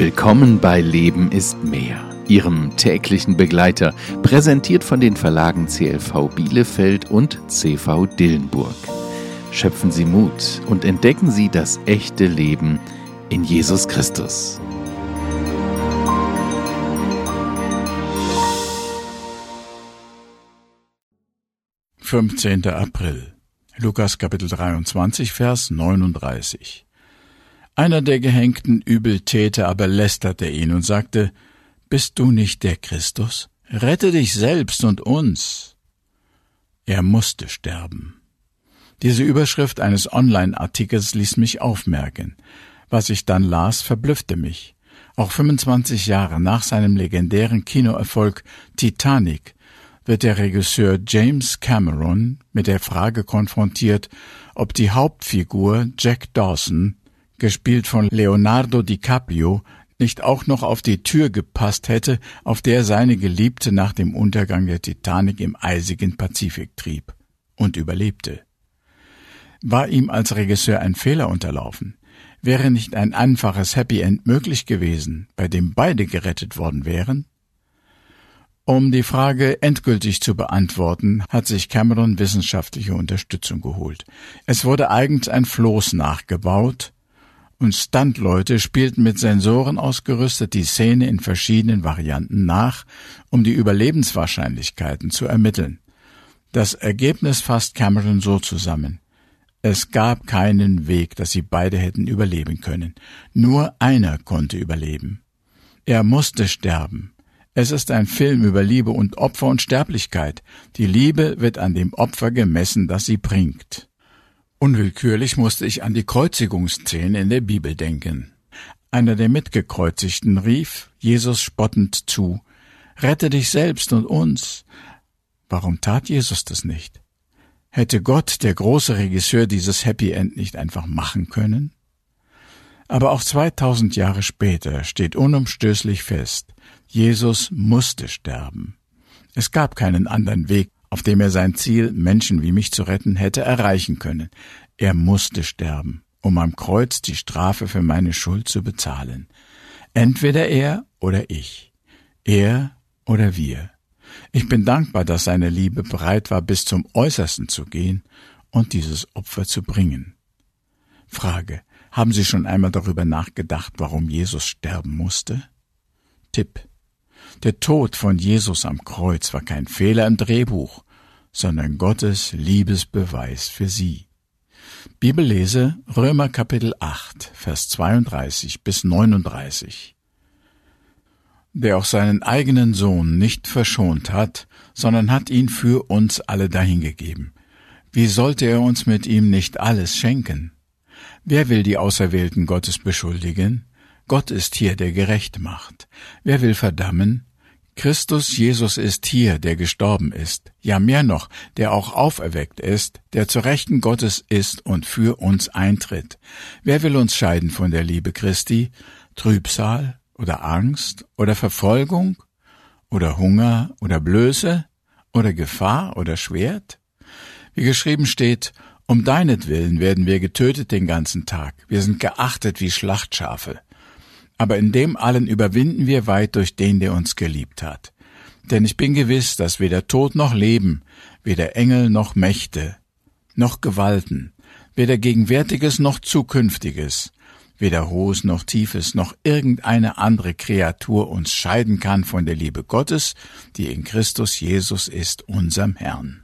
Willkommen bei Leben ist mehr, Ihrem täglichen Begleiter, präsentiert von den Verlagen CLV Bielefeld und CV Dillenburg. Schöpfen Sie Mut und entdecken Sie das echte Leben in Jesus Christus. »15. April. Lukas Kapitel 23, Vers 39. Einer der gehängten Übeltäter aber lästerte ihn und sagte, »Bist du nicht der Christus? Rette dich selbst und uns!« Er musste sterben. Diese Überschrift eines Online-Artikels ließ mich aufmerken. Was ich dann las, verblüffte mich. Auch 25 Jahre nach seinem legendären Kinoerfolg Titanic wird der Regisseur James Cameron mit der Frage konfrontiert, ob die Hauptfigur Jack Dawson, gespielt von Leonardo DiCaprio, nicht auch noch auf die Tür gepasst hätte, auf der seine Geliebte nach dem Untergang der Titanic im eisigen Pazifik trieb und überlebte. War ihm als Regisseur ein Fehler unterlaufen? Wäre nicht ein einfaches Happy End möglich gewesen, bei dem beide gerettet worden wären? Um die Frage endgültig zu beantworten, hat sich Cameron wissenschaftliche Unterstützung geholt. Es wurde eigens ein Floß nachgebaut, und Stuntleute spielten mit Sensoren ausgerüstet die Szene in verschiedenen Varianten nach, um die Überlebenswahrscheinlichkeiten zu ermitteln. Das Ergebnis fasst Cameron so zusammen. Es gab keinen Weg, dass sie beide hätten überleben können. Nur einer konnte überleben. Er musste sterben. Es ist ein Film über Liebe und Opfer und Sterblichkeit. Die Liebe wird an dem Opfer gemessen, das sie bringt. Unwillkürlich musste ich an die Kreuzigungsszene in der Bibel denken. Einer der Mitgekreuzigten rief Jesus spottend zu, »Rette dich selbst und uns!« Warum tat Jesus das nicht? Hätte Gott, der große Regisseur, dieses Happy End nicht einfach machen können? Aber auch 2000 Jahre später steht unumstößlich fest, Jesus musste sterben. Es gab keinen anderen Weg, auf dem er sein Ziel, Menschen wie mich zu retten, hätte erreichen können. Er musste sterben, um am Kreuz die Strafe für meine Schuld zu bezahlen. Entweder er oder ich, er oder wir. Ich bin dankbar, dass seine Liebe bereit war, bis zum Äußersten zu gehen und dieses Opfer zu bringen. Frage: Haben Sie schon einmal darüber nachgedacht, warum Jesus sterben musste? Tipp: Der Tod von Jesus am Kreuz war kein Fehler im Drehbuch, sondern Gottes Liebesbeweis für Sie. Bibellese Römer Kapitel 8, Vers 32 bis 39. Der auch seinen eigenen Sohn nicht verschont hat, sondern hat ihn für uns alle dahingegeben. Wie sollte er uns mit ihm nicht alles schenken? Wer will die Auserwählten Gottes beschuldigen? Gott ist hier, der gerecht macht. Wer will verdammen? Christus Jesus ist hier, der gestorben ist. Ja, mehr noch, der auch auferweckt ist, der zur Rechten Gottes ist und für uns eintritt. Wer will uns scheiden von der Liebe Christi? Trübsal oder Angst oder Verfolgung oder Hunger oder Blöße oder Gefahr oder Schwert? Wie geschrieben steht, um deinetwillen werden wir getötet den ganzen Tag. Wir sind geachtet wie Schlachtschafe. Aber in dem allen überwinden wir weit durch den, der uns geliebt hat. Denn ich bin gewiss, dass weder Tod noch Leben, weder Engel noch Mächte, noch Gewalten, weder Gegenwärtiges noch Zukünftiges, weder Hohes noch Tiefes, noch irgendeine andere Kreatur uns scheiden kann von der Liebe Gottes, die in Christus Jesus ist, unserem Herrn.